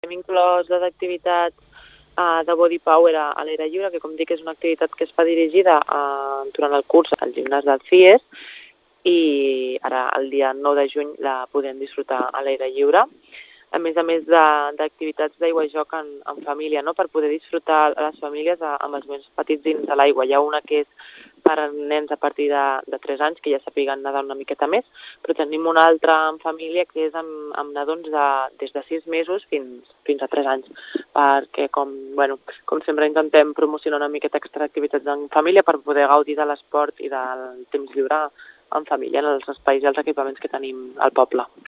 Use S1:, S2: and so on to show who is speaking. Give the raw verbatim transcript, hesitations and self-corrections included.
S1: Hem inclòs les activitats uh, de body power a, a l'aire lliure, que com dic és una activitat que es fa dirigida uh, durant el curs al gimnàs del C I E S, i ara el dia nou de juny la podem disfrutar a l'aire lliure. A més a més d'activitats d'aigua i joc en, en família, no? Per poder disfrutar a les famílies a, amb els més petits dins de l'aigua. Hi ha una que és per a nens a partir de, de tres anys, que ja sapiguen nedar una miqueta més, però tenim una altra en família que és amb, amb nadons de, des de sis mesos fins, fins a tres anys, perquè com, bueno, com sempre intentem promocionar una miqueta extra activitats en família per poder gaudir de l'esport i del temps lliure en família, en els espais i els equipaments que tenim al poble.